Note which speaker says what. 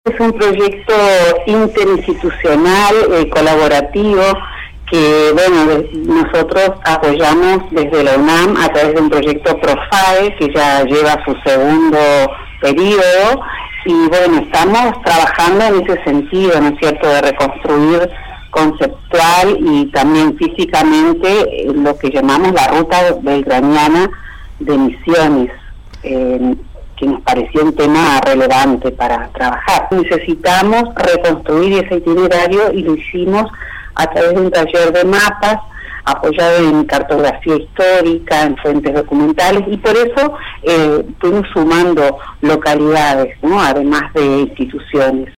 Speaker 1: Es un proyecto interinstitucional, colaborativo, que nosotros apoyamos desde la UNAM a través de un proyecto PROFAE, que ya lleva su segundo periodo, y estamos trabajando en ese sentido, ¿no es cierto?, de reconstruir conceptual y también físicamente lo que llamamos la ruta belgraniana de Misiones, que nos pareció un tema relevante para trabajar. Necesitamos reconstruir ese itinerario y lo hicimos a través de un taller de mapas apoyado en cartografía histórica, en fuentes documentales, y por eso fuimos sumando localidades, ¿no?, además de instituciones.